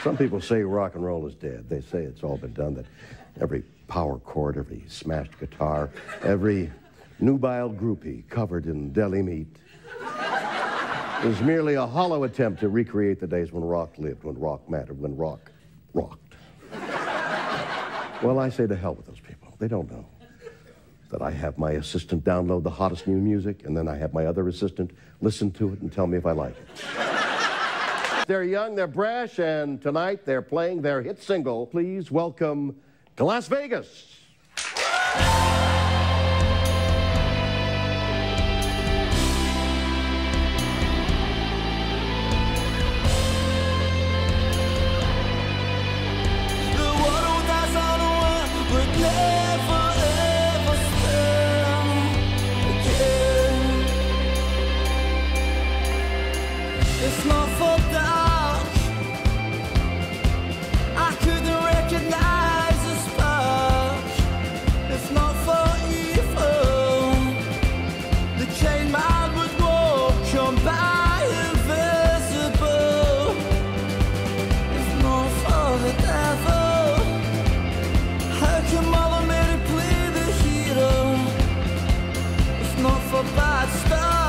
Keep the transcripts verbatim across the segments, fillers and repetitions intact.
Some people say rock and roll is dead. They say it's all been done, that every power chord, every smashed guitar, every nubile groupie covered in deli meat is merely a hollow attempt to recreate the days when rock lived, when rock mattered, when rock rocked. Well, I say to hell with those people. They don't know that I have my assistant download the hottest new music, and then I have my other assistant listen to it and tell me if I like it. They're young, they're brash, and tonight they're playing their hit single. Please welcome to Las Vegas. It's not for dark. I couldn't recognize a spark. It's not for evil. The chain man would walk on by invisible. It's not for the devil. How come mother made it play the hero? It's not for bad stuff.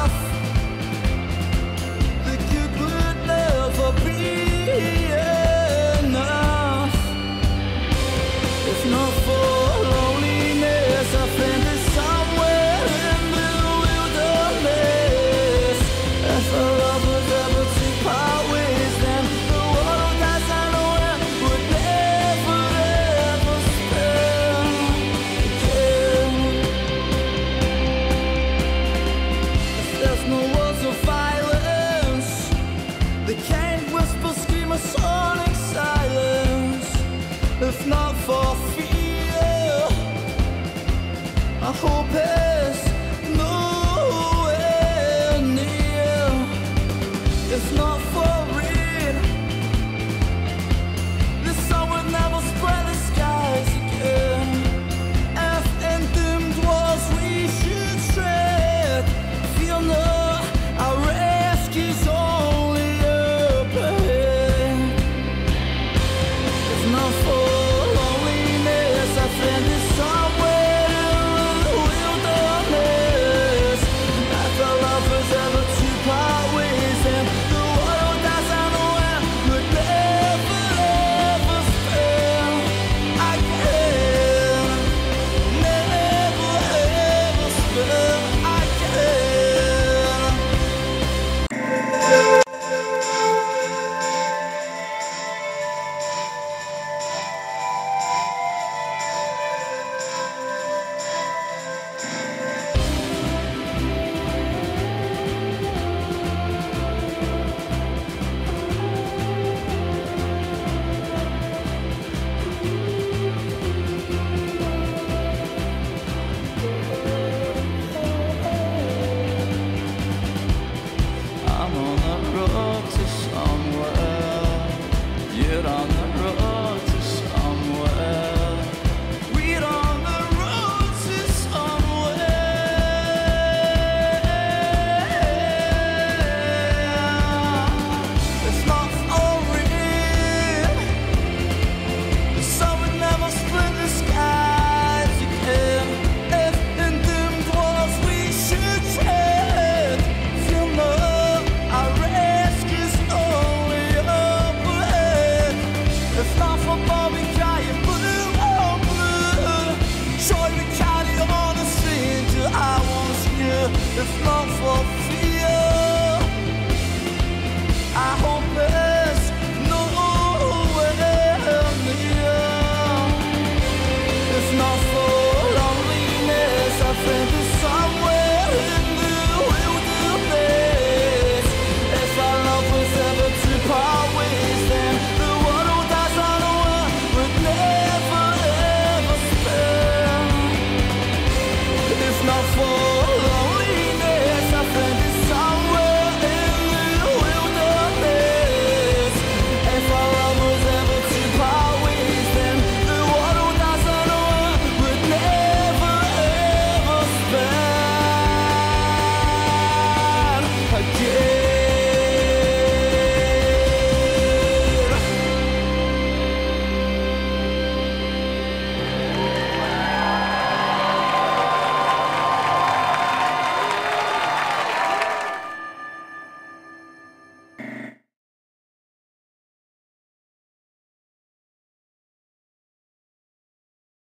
It's not for loneliness. I found it somewhere in the wilderness. If our love was ever to part ways, then the world as I know it would never ever spend again. There's no words of violence. They can't whisper, scream a sonic silence. If not for fear, I hope it